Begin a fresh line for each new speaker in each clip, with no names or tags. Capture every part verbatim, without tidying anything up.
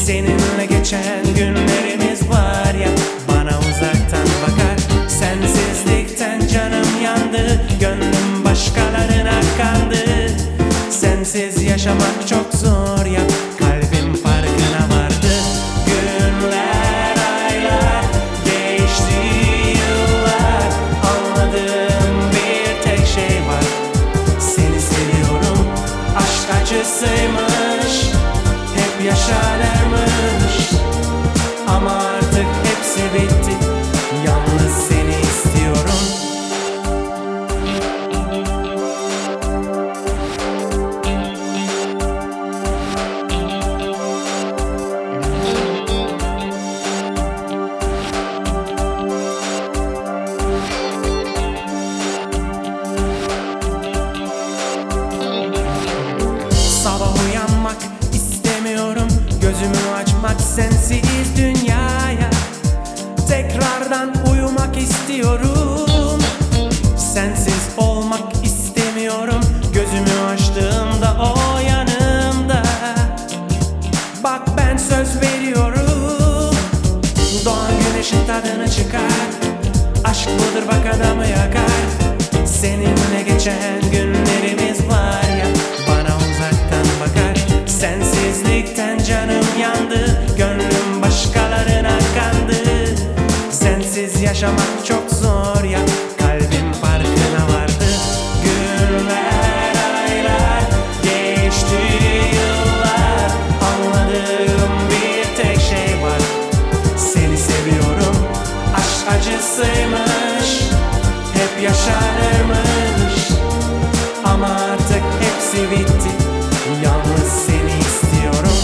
Seninle geçen günlerimiz var ya, bana uzaktan bakar. Sensizlikten canım yandı, gönlüm başkalarına kandı. Sensiz yaşamak çok zor ya, kalbim farkına vardı. Günler, aylar, geçti yıllar, anladığım bir tek şey var: seni seviyorum. Aşk acısıymış, hep yaşanırmış, ama artık hepsi bitti, yalnız seni istiyorum. Sabah uyanmak istemiyorum, gözümü açmak sensiz dünyaya. Tekrardan uyumak istiyorum, sensiz olmak istemiyorum. Gözümü açtığımda o yanımda. Bak ben söz veriyorum, doğan güneşin tadını çıkar. Aşk budur, bak adamı yakar. Seninle geçen günlerimiz var ya, bana uzaktan bakar. Sensizlikten canım yandı, gönlüm başkalarına kandı. Sensiz yaşamak çok zor ya, kalbim farkına vardı. Günler, aylar, geçti yıllar, anladığım bir tek şey var: seni seviyorum. Aşk acısıymış, hep yaşanırmış, ama artık hepsi bitti, yalnız seni istiyorum.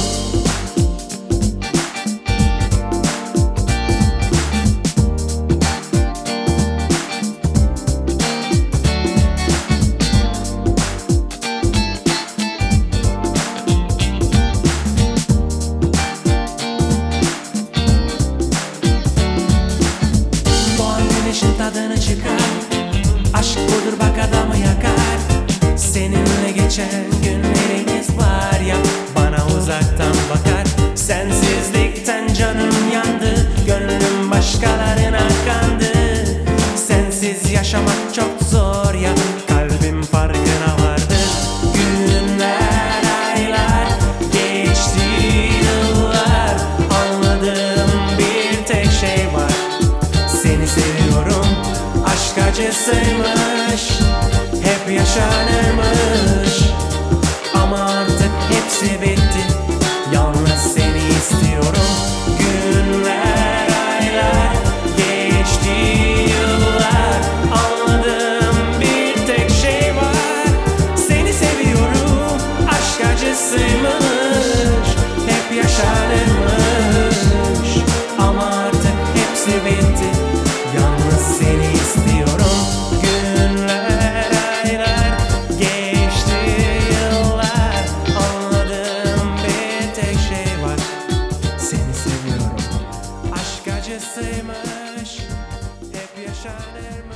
Doğan güneşin tadını çıkar. Aşk budur, bak adamı yakar. Seninle geçen günlerimiz var ya, bana uzaktan bakar. Sensizlikten canım yandı, gönlüm başkalarına kandı. Sensiz yaşamak çok zor ya, kalbim farkına vardı. Günler, aylar, geçti yıllar, anladığım bir tek şey var: seni seviyorum. Aşk acısıymış, hep yaşanırmış, ama artık hepsi bitti, yalnız seni istiyorum. Günler, aylar, geçti yıllar, anladığım bir tek şey var: seni seviyorum. Aşk acısıymış, hep yaşanırmış, ama artık hepsi bitti, yalnız seni istiyorum. Günler, aylar, geçti yıllar, anladığım bir tek şey var: seni seviyorum. Aşk acısıymış, hep yaşanır.